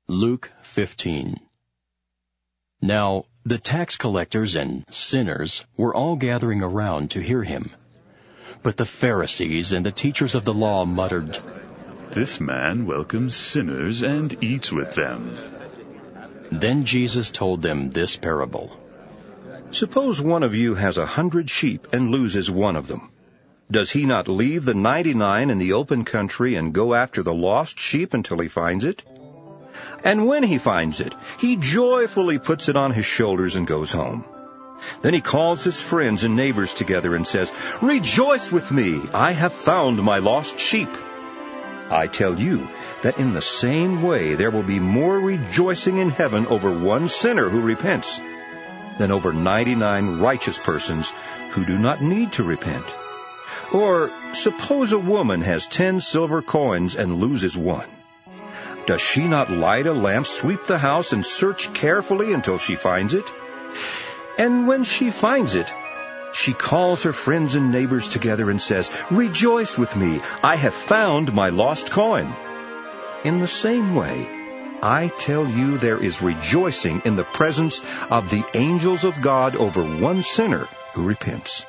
Luke 15. Now the tax collectors and sinners were all gathering around to hear him. But the Pharisees and the teachers of the law muttered, "This man welcomes sinners and eats with them." Then Jesus told them this parable. Suppose one of you has 100 sheep and loses one of them. Does he not leave the 99 in the open country and go after the lost sheep until he finds it? And when he finds it, he joyfully puts it on his shoulders and goes home. Then he calls his friends and neighbors together and says, "Rejoice with me, I have found my lost sheep." I tell you that in the same way there will be more rejoicing in heaven over one sinner who repents than over 99 righteous persons who do not need to repent. Or suppose a woman has 10 silver coins and loses one. Does she not light a lamp, sweep the house, and search carefully until she finds it? And when she finds it, she calls her friends and neighbors together and says, "Rejoice with me, I have found my lost coin." In the same way, I tell you there is rejoicing in the presence of the angels of God over one sinner who repents.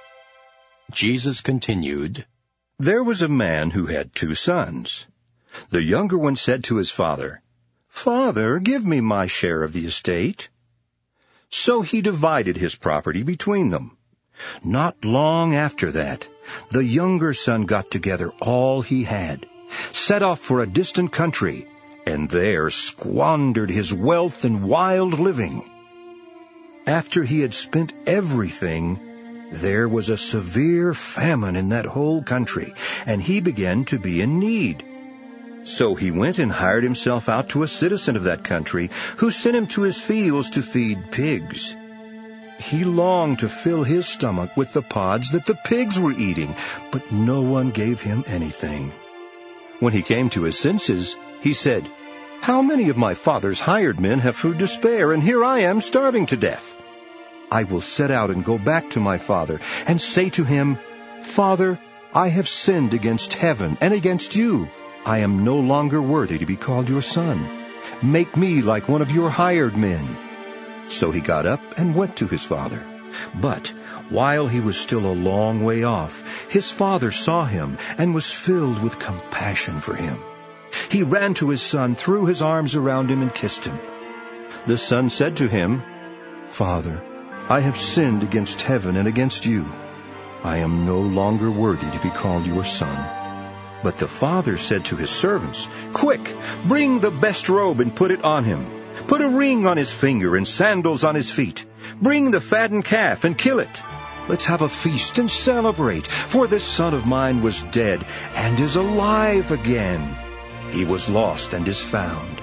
Jesus continued, There was a man who had 2 sons. The younger one said to his father, "Father, give me my share of the estate." So he divided his property between them. Not long after that, the younger son got together all he had, set off for a distant country, and there squandered his wealth in wild living. After he had spent everything, there was a severe famine in that whole country, and he began to be in need. So he went and hired himself out to a citizen of that country, who sent him to his fields to feed pigs. He longed to fill his stomach with the pods that the pigs were eating, but no one gave him anything. When he came to his senses, he said, "How many of my father's hired men have food to spare, and here I am starving to death? I will set out and go back to my father and say to him, 'Father, I have sinned against heaven and against you. I am no longer worthy to be called your son. Make me like one of your hired men.' So he got up and went to his father. But while he was still a long way off, his father saw him and was filled with compassion for him. He ran to his son, threw his arms around him, and kissed him. The son said to him, 'Father, I have sinned against heaven and against you. I am no longer worthy to be called your son.' But the father said to his servants, 'Quick, bring the best robe and put it on him. Put a ring on his finger and sandals on his feet. Bring the fattened calf and kill it. Let's have a feast and celebrate, for this son of mine was dead and is alive again. He was lost and is found.'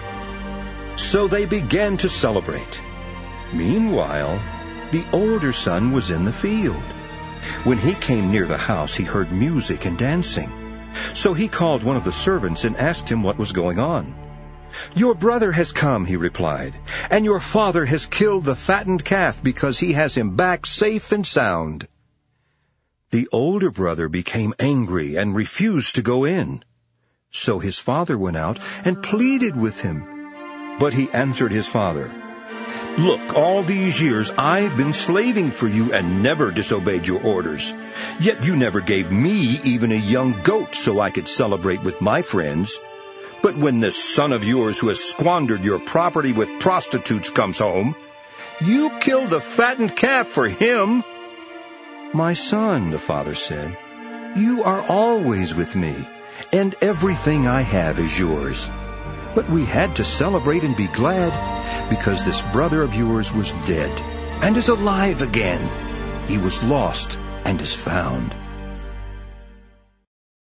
So they began to celebrate. Meanwhile, the older son was in the field. When he came near the house, he heard music and dancing. So he called one of the servants and asked him what was going on. 'Your brother has come,' he replied, 'and your father has killed the fattened calf because he has him back safe and sound.' The older brother became angry and refused to go in. So his father went out and pleaded with him. But he answered his father, 'Look, all these years I've been slaving for you and never disobeyed your orders. Yet you never gave me even a young goat so I could celebrate with my friends. But when this son of yours who has squandered your property with prostitutes comes home, you killed the fattened calf for him.' 'My son,' the father said, 'you are always with me, and everything I have is yours. But we had to celebrate and be glad, because this brother of yours was dead and is alive again. He was lost and is found.'